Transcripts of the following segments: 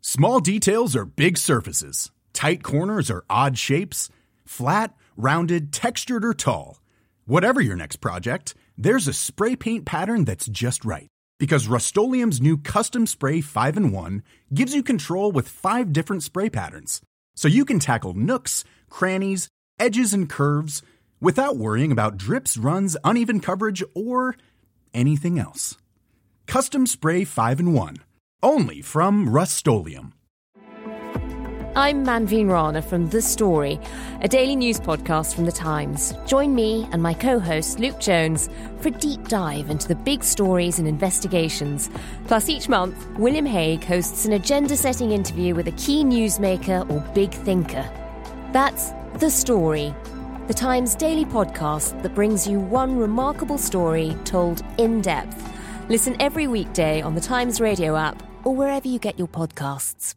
Small details are big surfaces. Tight corners are odd shapes. Flat, rounded, textured, or tall. Whatever your next project, there's a spray paint pattern that's just right. Because Rust-Oleum's new Custom Spray 5-in-1 gives you control with 5 different spray patterns. So you can tackle nooks, crannies, edges, and curves without worrying about drips, runs, uneven coverage, or anything else. Custom Spray 5-in-1. Only from Rust-Oleum. I'm Manveen Rana from The Story, a daily news podcast from The Times. Join me and my co-host Luke Jones for a deep dive into the big stories and investigations. Plus, each month, William Hague hosts an agenda-setting interview with a key newsmaker or big thinker. That's The Story, The Times daily podcast that brings you one remarkable story told in depth. Listen every weekday on The Times radio app or wherever you get your podcasts.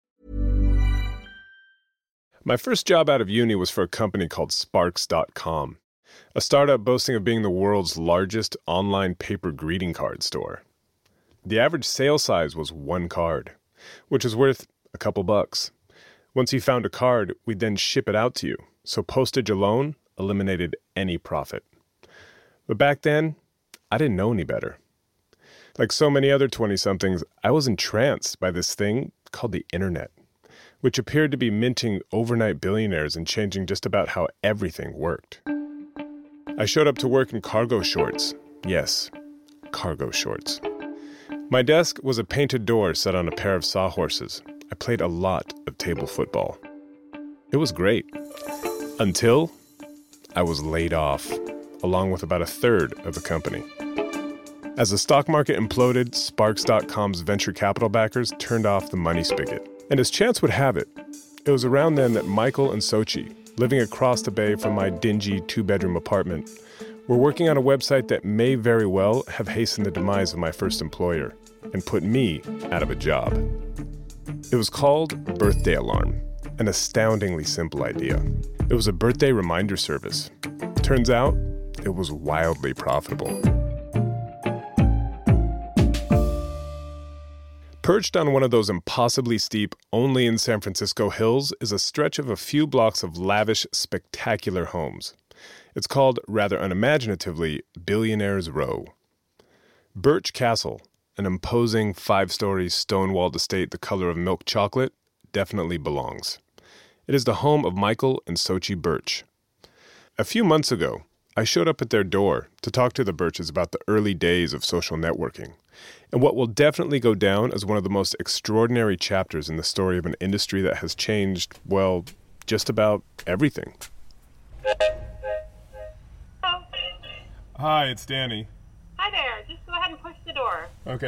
My first job out of uni was for a company called Sparks.com, a startup boasting of being the world's largest online paper greeting card store. The average sale size was 1 card, which is worth a couple bucks. Once you found a card, we'd then ship it out to you, so postage alone eliminated any profit. But back then, I didn't know any better. Like so many other 20-somethings, I was entranced by this thing called the internet, which appeared to be minting overnight billionaires and changing just about how everything worked. I showed up to work in cargo shorts. Yes, cargo shorts. My desk was a painted door set on a pair of sawhorses. I played a lot of table football. It was great. Until I was laid off, along with about a third of the company. As the stock market imploded, Sparks.com's venture capital backers turned off the money spigot. And as chance would have it, it was around then that Michael and Sochi, living across the bay from my dingy 2-bedroom apartment, were working on a website that may very well have hastened the demise of my first employer and put me out of a job. It was called Birthday Alarm, an astoundingly simple idea. It was a birthday reminder service. Turns out, it was wildly profitable. Perched on one of those impossibly steep, only in San Francisco hills is a stretch of a few blocks of lavish, spectacular homes. It's called, rather unimaginatively, Billionaire's Row. Birch Castle, an imposing 5-story stone-walled estate the color of milk chocolate, definitely belongs. It is the home of Michael and Sochi Birch. A few months ago, I showed up at their door to talk to the Birches about the early days of social networking, and what will definitely go down as one of the most extraordinary chapters in the story of an industry that has changed, well, just about everything. Hi, it's Danny. Hi there. Just go ahead and push the door. Okay.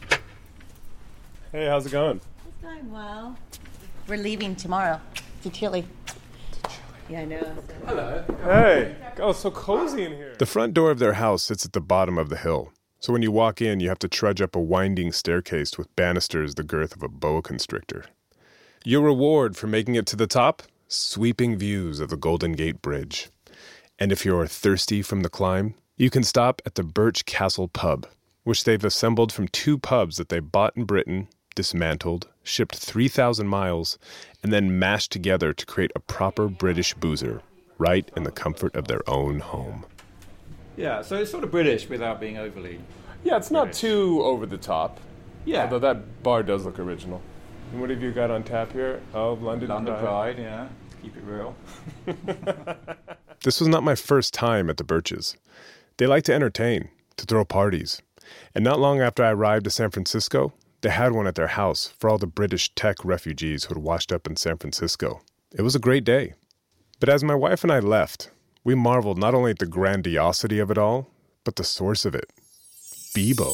Hey, how's it going? It's going well. We're leaving tomorrow to Chile. Yeah, I know. So. Hello. Hey. Oh, so cozy in here. The front door of their house sits at the bottom of the hill. So when you walk in, you have to trudge up a winding staircase with banisters the girth of a boa constrictor. Your reward for making it to the top? Sweeping views of the Golden Gate Bridge. And if you're thirsty from the climb, you can stop at the Birch Castle Pub, which they've assembled from 2 pubs that they bought in Britain, dismantled, shipped 3,000 miles, and then mashed together to create a proper British boozer, right in the comfort of their own home. Yeah, so it's sort of British without being overly... Yeah, it's not British. too over the top. Yeah. Although that bar does look original. And what have you got on tap here? Oh, London Pride, yeah. Keep it real. This was not my first time at the Birches. They like to entertain, to throw parties. And not long after I arrived to San Francisco, they had one at their house for all the British tech refugees who had washed up in San Francisco. It was a great day. But as my wife and I left, we marveled not only at the grandiosity of it all, but the source of it. Bebo.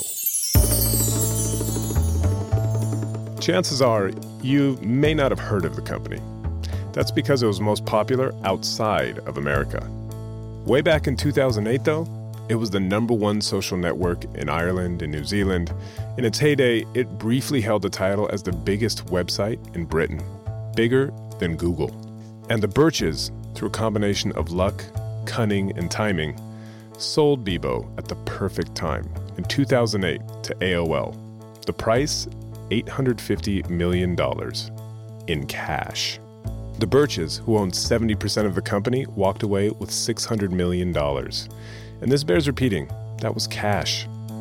Chances are you may not have heard of the company. That's because it was most popular outside of America. Way back in 2008, though, it was the #1 social network in Ireland and New Zealand. In its heyday, it briefly held the title as the biggest website in Britain, bigger than Google. And the Birches, through a combination of luck, cunning, and timing, sold Bebo at the perfect time in 2008 to AOL. The price? $850 million in cash. The Birches, who owned 70% of the company, walked away with $600 million. And this bears repeating, that was cash.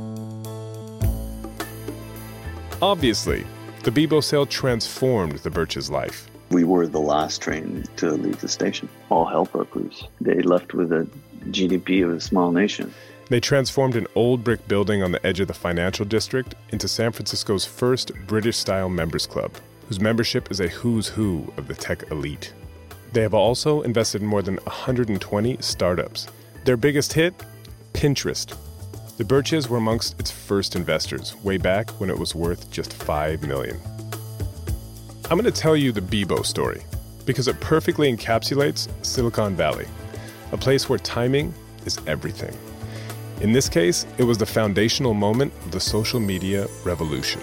Obviously, the Bebo sale transformed the Birches' life. We were the last train to leave the station. All hell broke loose. They left with a GDP of a small nation. They transformed an old brick building on the edge of the financial district into San Francisco's first British-style members club, whose membership is a who's who of the tech elite. They have also invested in more than 120 startups. Their biggest hit? Pinterest. The Birches were amongst its first investors, way back when it was worth just $5 million. I'm going to tell you the Bebo story, because it perfectly encapsulates Silicon Valley, a place where timing is everything. In this case, it was the foundational moment of the social media revolution.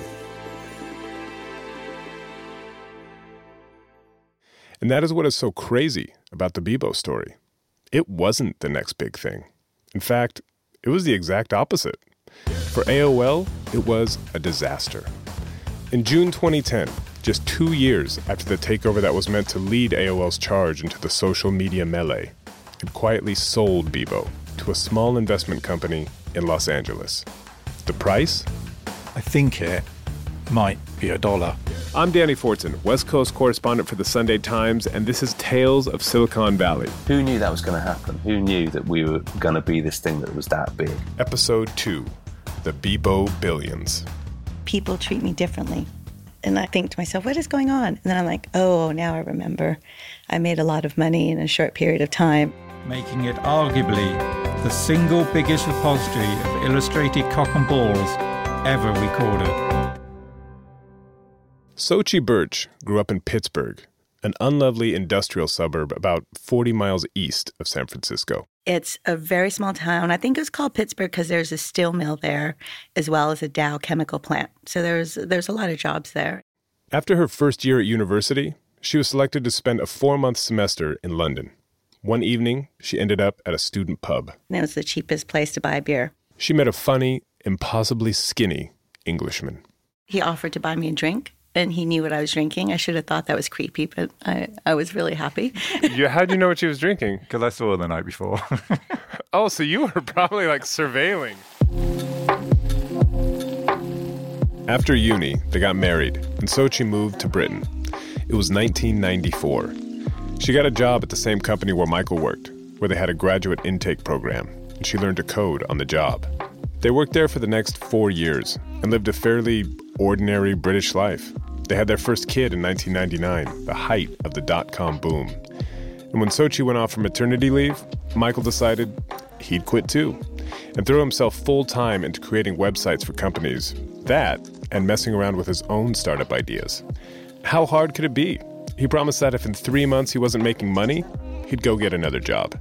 And that is what is so crazy about the Bebo story. It wasn't the next big thing. In fact, it was the exact opposite. For AOL, it was a disaster. In June 2010, just 2 years after the takeover that was meant to lead AOL's charge into the social media melee, it quietly sold Bebo to a small investment company in Los Angeles. The price? I think it might be $1. I'm Danny Fortson, West Coast correspondent for the Sunday Times, and this is Tales of Silicon Valley. Who knew that was going to happen? Who knew that we were going to be this thing that was that big? Episode 2, The Bebo Billions. People treat me differently. And I think to myself, what is going on? And then I'm like, oh, now I remember. I made a lot of money in a short period of time. Making it arguably the single biggest repository of illustrated cock and balls ever recorded. Sochi Birch grew up in Pittsburgh, an unlovely industrial suburb about 40 miles east of San Francisco. It's a very small town. I think it was called Pittsburgh because there's a steel mill there, as well as a Dow chemical plant. So there's a lot of jobs there. After her first year at university, she was selected to spend a 4-month semester in London. One evening, she ended up at a student pub. And it was the cheapest place to buy beer. She met a funny, impossibly skinny Englishman. He offered to buy me a drink, and he knew what I was drinking. I should have thought that was creepy, but I was really happy. How'd you know what she was drinking? Because I saw her the night before. Oh, so you were probably surveilling. After uni, they got married, and Sochi moved to Britain. It was 1994. She got a job at the same company where Michael worked, where they had a graduate intake program, and she learned to code on the job. They worked there for the next 4 years and lived a fairly ordinary British life. They had their first kid in 1999, the height of the dot-com boom. And when Sochi went off for maternity leave, Michael decided he'd quit too and throw himself full-time into creating websites for companies. That, and messing around with his own startup ideas. How hard could it be? He promised that if in 3 months he wasn't making money, he'd go get another job.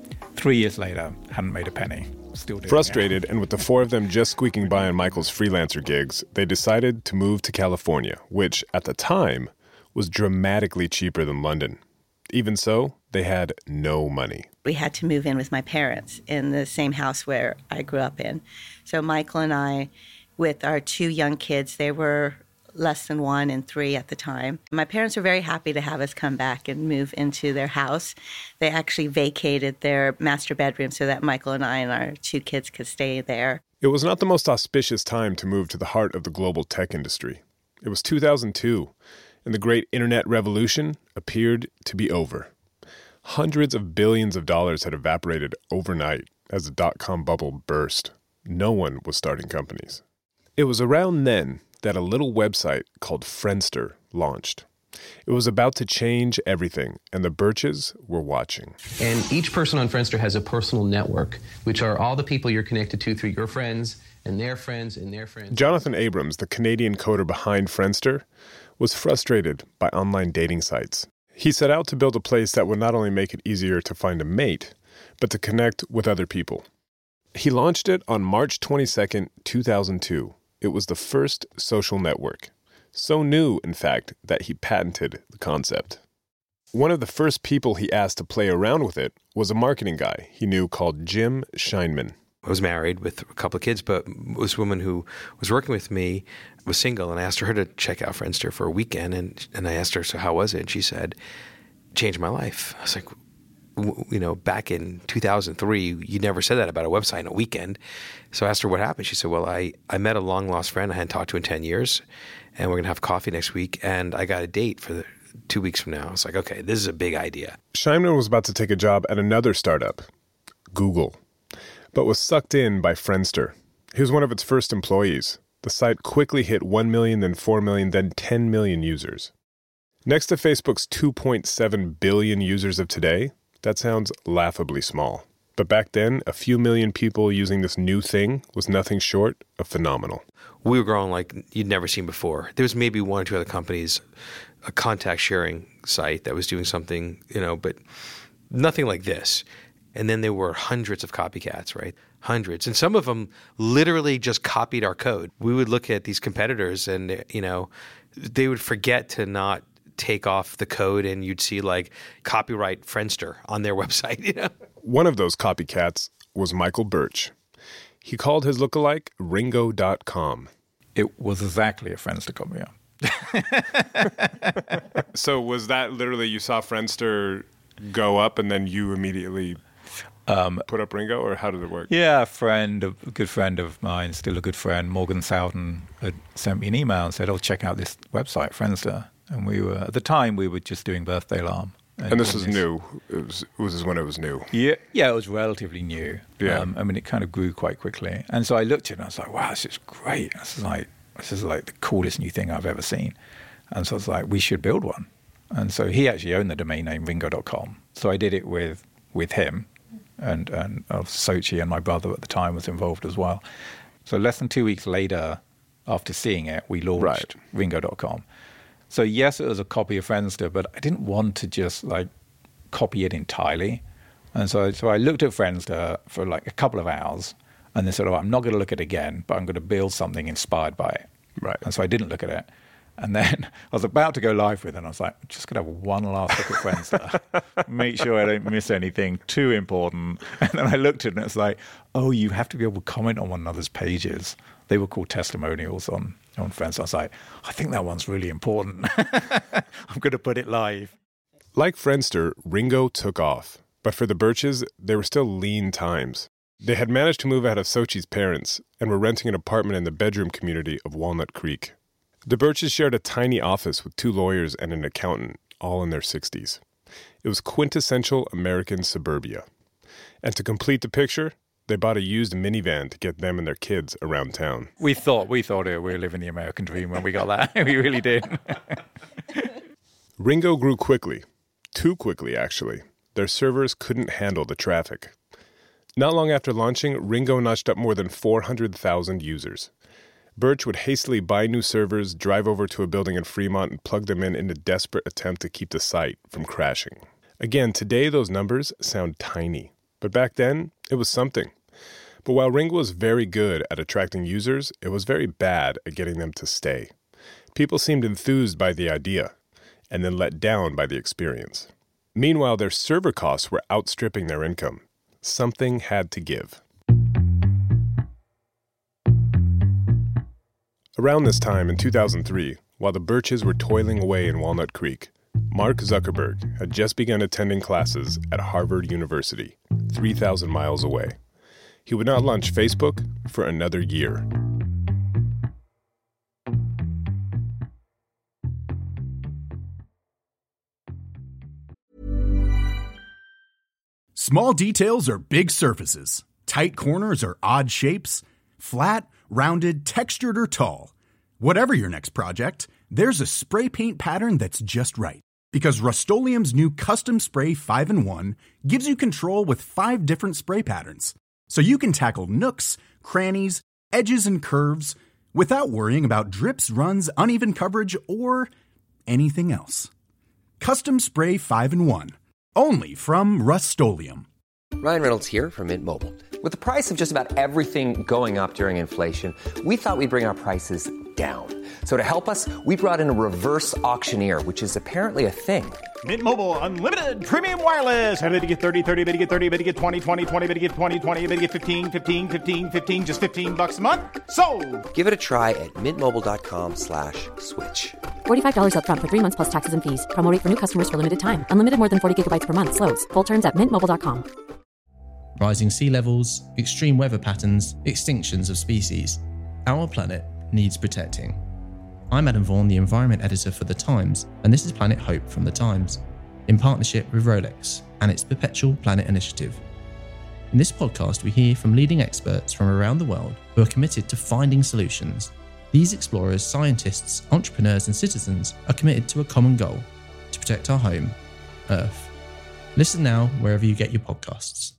3 years later, hadn't made a penny. Still doing Frustrated, and with the 4 of them just squeaking by on Michael's freelancer gigs, they decided to move to California, which, at the time, was dramatically cheaper than London. Even so, they had no money. We had to move in with my parents in the same house where I grew up in. So Michael and I, with our 2 young kids, they were less than 1 and 3 at the time. My parents were very happy to have us come back and move into their house. They actually vacated their master bedroom so that Michael and I and our 2 kids could stay there. It was not the most auspicious time to move to the heart of the global tech industry. It was 2002, and the great internet revolution appeared to be over. Hundreds of billions of dollars had evaporated overnight as the dot-com bubble burst. No one was starting companies. It was around then that a little website called Friendster launched. It was about to change everything, and the Birches were watching. And each person on Friendster has a personal network, which are all the people you're connected to through your friends and their friends and their friends. Jonathan Abrams, the Canadian coder behind Friendster, was frustrated by online dating sites. He set out to build a place that would not only make it easier to find a mate, but to connect with other people. He launched it on March 22nd, 2002. It was the first social network. So new, in fact, that he patented the concept. One of the first people he asked to play around with it was a marketing guy he knew called Jim Scheinman. I was married with a couple of kids, but this woman who was working with me was single, and I asked her to check out Friendster for a weekend, and I asked her, so how was it? And she said, changed my life. I was like, back in 2003, you never said that about a website in a weekend. So I asked her what happened. She said, well, I met a long-lost friend I hadn't talked to in 10 years, and we're going to have coffee next week, and I got a date for 2 weeks from now. I was like, okay, this is a big idea. Scheinman was about to take a job at another startup, Google, but was sucked in by Friendster. He was one of its first employees. The site quickly hit 1 million, then 4 million, then 10 million users. Next to Facebook's 2.7 billion users of today, that sounds laughably small. But back then, a few million people using this new thing was nothing short of phenomenal. We were growing like you'd never seen before. There was maybe one or two other companies, a contact sharing site that was doing something, but nothing like this. And then there were hundreds of copycats, right? Hundreds. And some of them literally just copied our code. We would look at these competitors and, they would forget to not take off the code, and you'd see like copyright Friendster on their website. One of those copycats was Michael Birch. He called his lookalike Ringo.com. It was exactly a Friendster copy. So was that literally you saw Friendster go up and then you immediately put up Ringo, or how did it work? Yeah, a good friend of mine, still a good friend, Morgan Southern, had sent me an email and said, check out this website, Friendster. And at the time, we were just doing Birthday Alarm. And this was new. It was when it was new. Yeah, it was relatively new. Yeah. It kind of grew quite quickly. And so I looked at it and I was like, wow, this is great. This is like the coolest new thing I've ever seen. And so I was like, we should build one. And so he actually owned the domain name Ringo.com. So I did it with him, and Sochi and my brother at the time was involved as well. So less than 2 weeks later, after seeing it, we launched Ringo.com. So yes, it was a copy of Friendster, but I didn't want to just copy it entirely. And so I looked at Friendster for a couple of hours, and then said, I'm not going to look at it again, but I'm going to build something inspired by it. Right. And so I didn't look at it. And then I was about to go live with it, and I was like, I'm just going to have one last look at Friendster. Make sure I don't miss anything too important. And then I looked at it, and it's like, you have to be able to comment on one another's pages. They were called testimonials on Friendster. I was like, I think that one's really important. I'm going to put it live. Like Friendster, Ringo took off. But for the Birches, they were still lean times. They had managed to move out of Sochi's parents and were renting an apartment in the bedroom community of Walnut Creek. The Birches shared a tiny office with 2 lawyers and an accountant, all in their 60s. It was quintessential American suburbia. And to complete the picture, they bought a used minivan to get them and their kids around town. We thought we were living the American dream when we got that. We really did. Ringo grew quickly. Too quickly, actually. Their servers couldn't handle the traffic. Not long after launching, Ringo notched up more than 400,000 users. Birch would hastily buy new servers, drive over to a building in Fremont, and plug them in a desperate attempt to keep the site from crashing. Again, today those numbers sound tiny. But back then, it was something. But while Ringo was very good at attracting users, it was very bad at getting them to stay. People seemed enthused by the idea, and then let down by the experience. Meanwhile, their server costs were outstripping their income. Something had to give. Around this time, in 2003, while the Birches were toiling away in Walnut Creek, Mark Zuckerberg had just begun attending classes at Harvard University, 3,000 miles away. He would not launch Facebook for another year. Small details are big surfaces. Tight corners are odd shapes. Flat, rounded, textured, or tall. Whatever your next project, there's a spray paint pattern that's just right. Because Rust-Oleum's new Custom Spray 5-in-1 gives you control with 5 different spray patterns. So you can tackle nooks, crannies, edges, and curves without worrying about drips, runs, uneven coverage, or anything else. Custom Spray 5-in-1. Only from Rust-Oleum. Ryan Reynolds here from Mint Mobile. With the price of just about everything going up during inflation, we thought we'd bring our prices down. So to help us, we brought in a reverse auctioneer, which is apparently a thing. Mint Mobile Unlimited Premium Wireless. How to get 30, 30, bit to get 30, bit to get 20, 20, 20, bit to get 20, 20, bit to get 15, 15, 15, 15, just $15 a month? Sold! Give it a try at mintmobile.com/switch. $45 up front for 3 months plus taxes and fees. Promo rate for new customers for limited time. Unlimited more than 40 gigabytes per month. Slows full terms at mintmobile.com. Rising sea levels, extreme weather patterns, extinctions of species. Our planet needs protecting. I'm Adam Vaughan, the Environment Editor for The Times, and this is Planet Hope from The Times, in partnership with Rolex and its Perpetual Planet Initiative. In this podcast, we hear from leading experts from around the world who are committed to finding solutions. These explorers, scientists, entrepreneurs, and citizens are committed to a common goal: to protect our home, Earth. Listen now wherever you get your podcasts.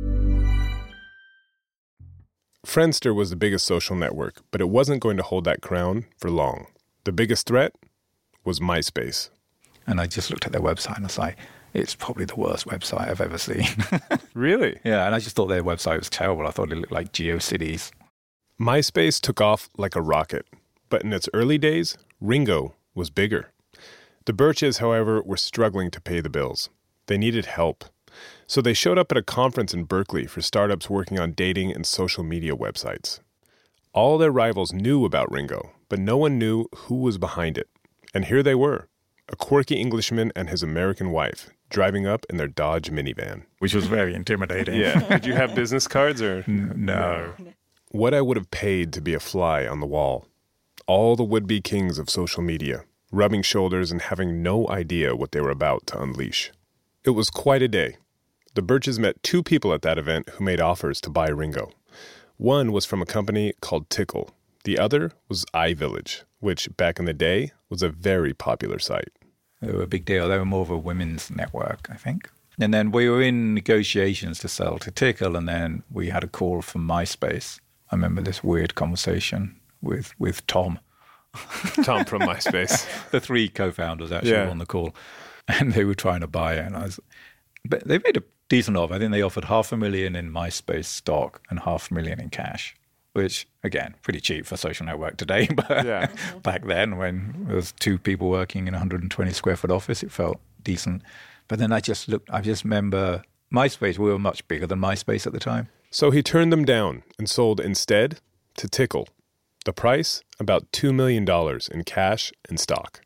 Friendster was the biggest social network, but it wasn't going to hold that crown for long. The biggest threat was MySpace. And I just looked at their website and I was like, it's probably the worst website I've ever seen. Really? Yeah, and I just thought their website was terrible. I thought it looked like GeoCities. MySpace took off like a rocket, but in its early days, Ringo was bigger. The Birches, however, were struggling to pay the bills. They needed help. So they showed up at a conference in Berkeley for startups working on dating and social media websites. All their rivals knew about Ringo, but no one knew who was behind it. And here they were, a quirky Englishman and his American wife, driving up in their Dodge minivan. Which was very intimidating. Yeah. Did you have business cards or? No. What I would have paid to be a fly on the wall. All the would-be kings of social media, rubbing shoulders and having no idea what they were about to unleash. It was quite a day. The Birches met 2 people at that event who made offers to buy Ringo. One was from a company called Tickle. The other was iVillage, which back in the day was a very popular site. They were a big deal. They were more of a women's network, I think. And then we were in negotiations to sell to Tickle, and then we had a call from MySpace. I remember this weird conversation with Tom. Tom from MySpace. The 3 co-founders actually were on the call. And they were trying to buy it. But they made a decent offer. I think they offered $500,000 in MySpace stock and $500,000 in cash, which, again, pretty cheap for a social network today. But back then, when there was 2 people working in a 120 square foot office, it felt decent. But then I just remember MySpace, we were much bigger than MySpace at the time. So he turned them down and sold instead to Tickle. The price, about $2 million in cash and stock.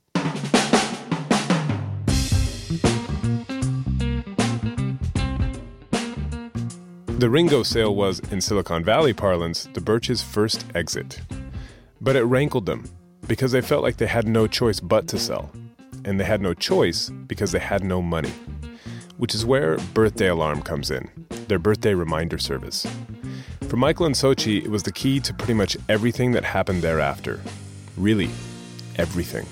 The Ringo sale was, in Silicon Valley parlance, the Birches' first exit. But it rankled them because they felt like they had no choice but to sell. And they had no choice because they had no money. Which is where Birthday Alarm comes in, their birthday reminder service. For Michael and Sochi, it was the key to pretty much everything that happened thereafter. Really, everything.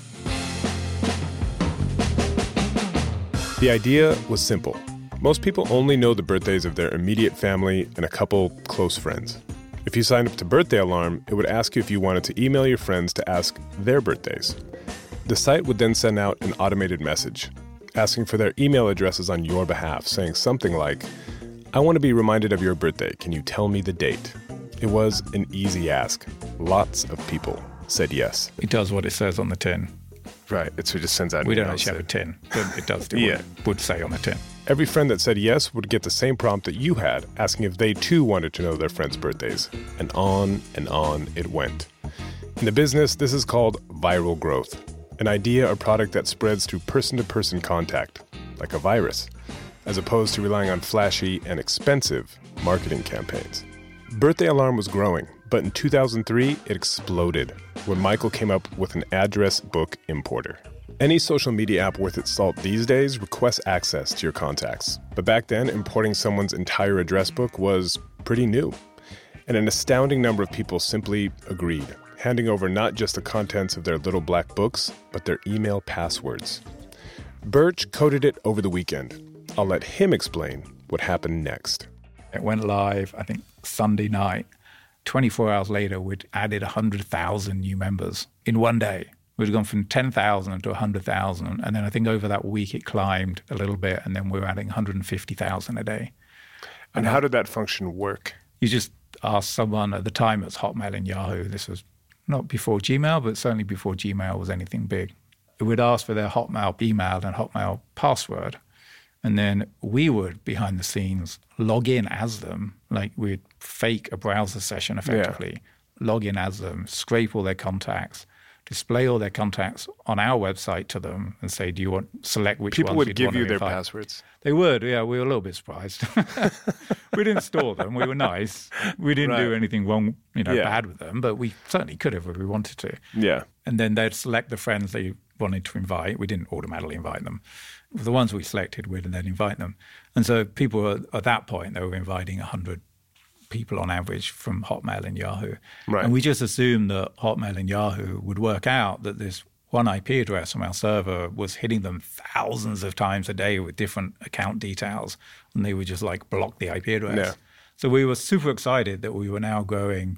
The idea was simple. Most people only know the birthdays of their immediate family and a couple close friends. If you signed up to Birthday Alarm, it would ask you if you wanted to email your friends to ask their birthdays. The site would then send out an automated message, asking for their email addresses on your behalf, saying something like, "I want to be reminded of your birthday. Can you tell me the date?" It was an easy ask. Lots of people said yes. It does what it says on the tin. Right, it just sends out. We don't actually have a tin, but it does do what it would say on the tin. Every friend that said yes would get the same prompt that you had, asking if they too wanted to know their friends' birthdays. And on it went. In the business, this is called viral growth, an idea or product that spreads through person-to-person contact, like a virus, as opposed to relying on flashy and expensive marketing campaigns. Birthday Alarm was growing, but in 2003, it exploded when Michael came up with an address book importer. Any social media app worth its salt these days requests access to your contacts. But back then, importing someone's entire address book was pretty new. And an astounding number of people simply agreed, handing over not just the contents of their little black books, but their email passwords. Birch coded it over the weekend. I'll let him explain what happened next. It went live, I think, Sunday night. 24 hours later, we'd added 100,000 new members in one day. We'd gone from 10,000 to 100,000. And then I think over that week it climbed a little bit. And then we were adding 150,000 a day. And how did that function work? You just ask someone at the time, it was Hotmail and Yahoo. This was not before Gmail, but certainly before Gmail was anything big. It would ask for their Hotmail email and Hotmail password. And then we would, behind the scenes, log in as them, like we'd fake a browser session effectively, log in as them, scrape all their contacts, display all their contacts on our website to them and say, do you want, select which People ones would you'd give want you to their invite. passwords. They would, yeah. We were a little bit surprised. We didn't store them. We were nice. We didn't do anything wrong, bad with them, but we certainly could have if we wanted to. Yeah. And then they'd select the friends they wanted to invite. We didn't automatically invite them. The ones we selected, we'd then invite them. And so people were, at that point, they were inviting 100 people on average from Hotmail and Yahoo. Right. And we just assumed that Hotmail and Yahoo would work out that this one IP address from our server was hitting them thousands of times a day with different account details, and they would just like block the IP address. Yeah. So we were super excited that we were now growing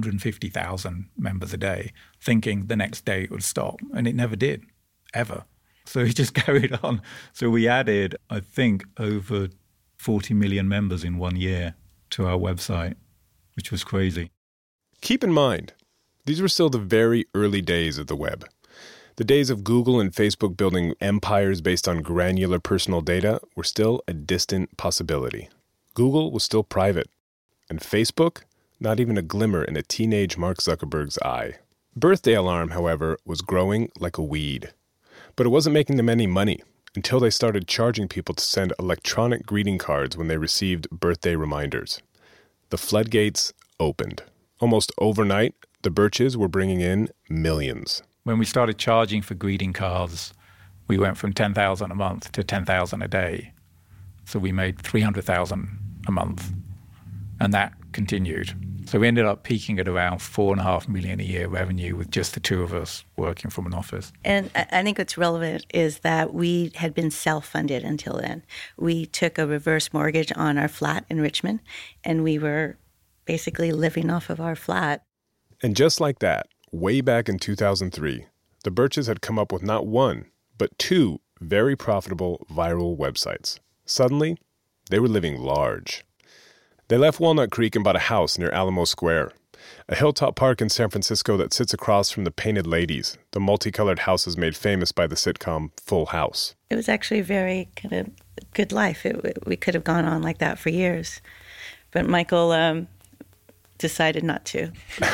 150,000 members a day, thinking the next day it would stop, and it never did, ever. So we just carried on. So we added, I think, over 40 million members in 1 year to our website, which was crazy. Keep in mind, these were still the very early days of the web. The days of Google and Facebook building empires based on granular personal data were still a distant possibility. Google was still private, and Facebook, not even a glimmer in a teenage Mark Zuckerberg's eye. Birthday Alarm, however, was growing like a weed. But it wasn't making them any money until they started charging people to send electronic greeting cards when they received birthday reminders. The floodgates opened. Almost overnight, the Birches were bringing in millions. When we started charging for greeting cards, we went from 10,000 a month to 10,000 a day. So we made 300,000 a month, and that continued. So we ended up peaking at around 4.5 million a year revenue with just the two of us working from an office. And I think what's relevant is that we had been self-funded until then. We took a reverse mortgage on our flat in Richmond, and we were basically living off of our flat. And just like that, way back in 2003, the Birches had come up with not one, but two very profitable viral websites. Suddenly, they were living large. They left Walnut Creek and bought a house near Alamo Square, a hilltop park in San Francisco that sits across from the Painted Ladies, the multicolored houses made famous by the sitcom Full House. It was actually a very kind of good life. We could have gone on like that for years. But Michael decided not to.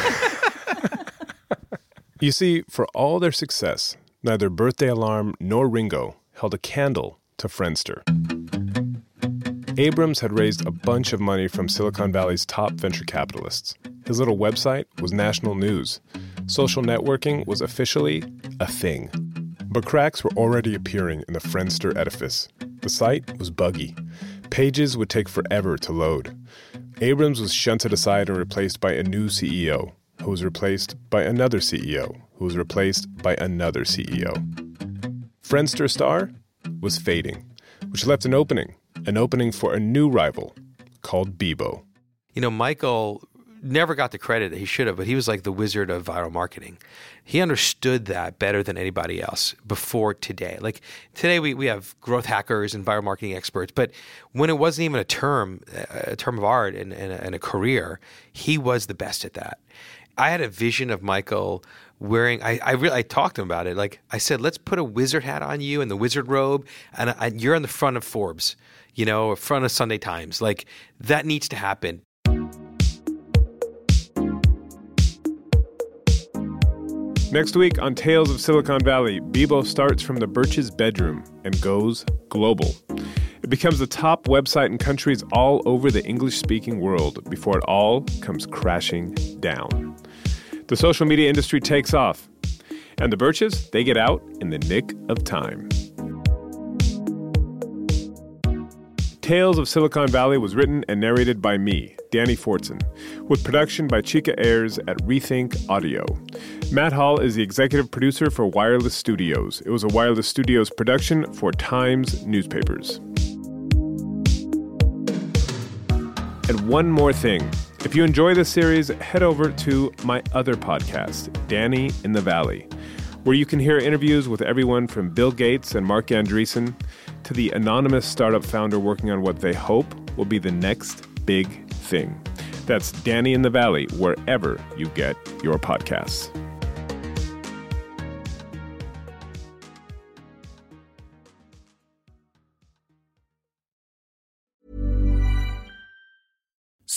You see, for all their success, neither Birthday Alarm nor Ringo held a candle to Friendster. Abrams had raised a bunch of money from Silicon Valley's top venture capitalists. His little website was national news. Social networking was officially a thing. But cracks were already appearing in the Friendster edifice. The site was buggy. Pages would take forever to load. Abrams was shunted aside and replaced by a new CEO, who was replaced by another CEO, who was replaced by another CEO. Friendster star was fading, which left an opening for a new rival called Bebo. Michael never got the credit that he should have, but he was like the wizard of viral marketing. He understood that better than anybody else before today. Like today we have growth hackers and viral marketing experts, but when it wasn't even a term of art and a career, he was the best at that. I had a vision of Michael wearing, I talked to him about it. Like I said, let's put a wizard hat on you and the wizard robe, and you're on the front of Forbes, front of Sunday Times. Like that needs to happen. Next week on Tales of Silicon Valley, Bebo starts from the Birches' bedroom and goes global. It becomes the top website in countries all over the English-speaking world before it all comes crashing down. The social media industry takes off, and the Birches, they get out in the nick of time. Tales of Silicon Valley was written and narrated by me, Danny Fortson, with production by Chica Ayers at Rethink Audio. Matt Hall is the executive producer for Wireless Studios. It was a Wireless Studios production for Times newspapers. And one more thing. If you enjoy this series, head over to my other podcast, Danny in the Valley, where you can hear interviews with everyone from Bill Gates and Mark Andreessen to the anonymous startup founder working on what they hope will be the next big thing. That's Danny in the Valley, wherever you get your podcasts.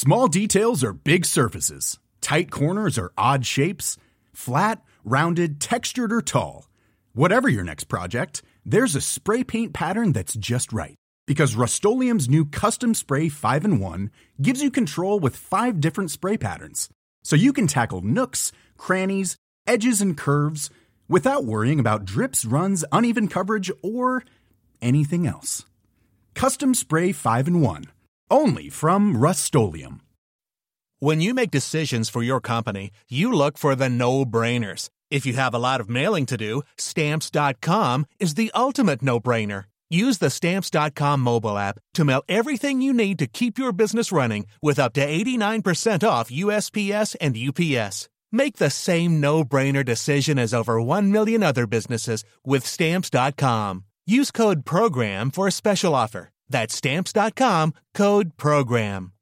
Small details or big surfaces, tight corners or odd shapes, flat, rounded, textured, or tall. Whatever your next project, there's a spray paint pattern that's just right. Because Rust-Oleum's new Custom Spray 5-in-1 gives you control with 5 different spray patterns. So you can tackle nooks, crannies, edges, and curves without worrying about drips, runs, uneven coverage, or anything else. Custom Spray 5-in-1. Only from Rust-Oleum. When you make decisions for your company, you look for the no-brainers. If you have a lot of mailing to do, Stamps.com is the ultimate no-brainer. Use the Stamps.com mobile app to mail everything you need to keep your business running with up to 89% off USPS and UPS. Make the same no-brainer decision as over 1 million other businesses with Stamps.com. Use code PROGRAM for a special offer. That's Stamps.com, code PROGRAM.